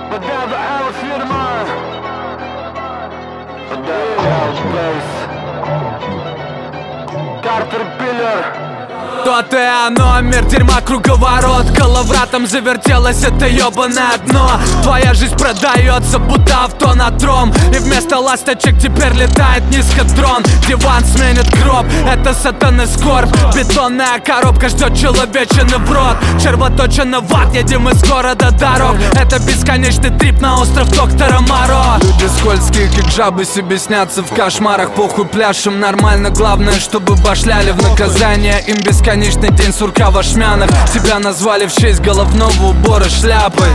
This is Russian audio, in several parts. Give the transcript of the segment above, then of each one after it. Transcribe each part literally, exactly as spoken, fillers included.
То-то и оно, мир дерьма, круговорот. Коловратом завертелось это ёбаное дно. Твоя жизнь продается, будто автонатром. И вместо ласточек теперь летает низкодрон. Диван сменит гроб, это сатаны скорбь. Бетонная коробка ждет человечины в рот. Червоточина в ад, едем из города дорог. Это бесконечный трип на остров доктора Моро. Люди скользкие, как жабы, себе снятся в кошмарах. Похуй пляшем, нормально, главное, чтобы башляли в наказание. Им бесконечный день сурка в ошмянах. Тебя назвали в честь головного убора шляпой.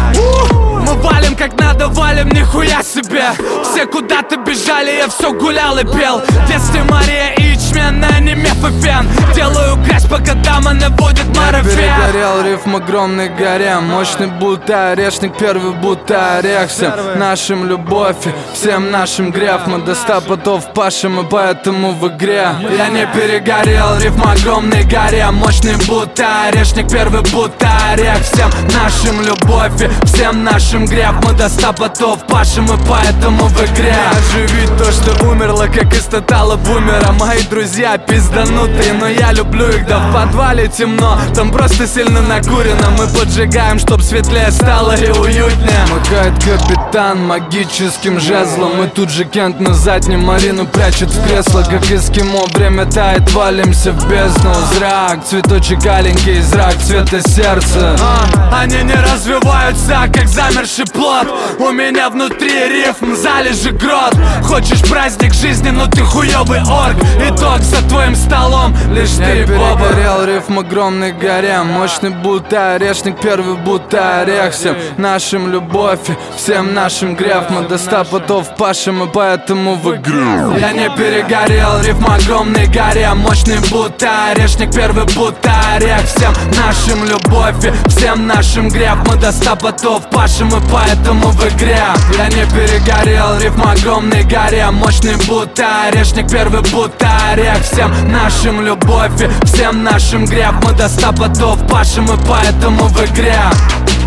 Мы валим как надо, валим, нихуя себе. Все куда-то бежали, я все гулял и пел. В детстве Мария и ячменная, не меф и фен. Делаю грязь по годам, она будет марафет. Перегорел рифм огромной горе. Мощный будто орешник, первый будто орех. Всем нашим любовь, всем нашим грех. Мы до ста потов пашем, и поэтому в игре. Я не перегорел, рифм огромной горе. Мощный будто орешник, первый будто орех. Всем нашим любовь, всем нашим грех. Мы до ста потов пашем, и поэтому в игре. Оживить то, что умерло, как из тотала бумера. Мои друзья пизданутые, но я люблю их. Да в подвале темно, там просто сильно накурено. Мы поджигаем, чтоб светлее стало и уютнее. Махает капитан магическим жезлом. И тут же Кент на заднем Марину прячет в кресло. Как эскимо, время тает, валимся в бездну. Зрак, цветочек аленький, зрак цвета сердца. а, Они не развиваются, как замерший плод. У меня внутри рифм, залежи грот. Хочешь праздник жизни, но ты хуёвый орк. Итог за твоим столом, лишь ты, Боба. Я перегорел, рифм огромной горе. Мощный будто орешник, первый будто орех. Всем нашим любовь, всем нашим грех. Мы до ста потов пашем, и поэтому в игру. Я не перегорел, рифм огромной горе. Мощный будто орешник, первый будто орех. Всем нашим любовь, всем нашим грех. Мы до ста потов пашем, и поэтому в игре. Я не перегорел, рифм огромной горе. Мощный будто орешник, первый будто орех. Всем нашим любовь, всем нашим грех. Мы до ста потов пашем, и поэтому в игре.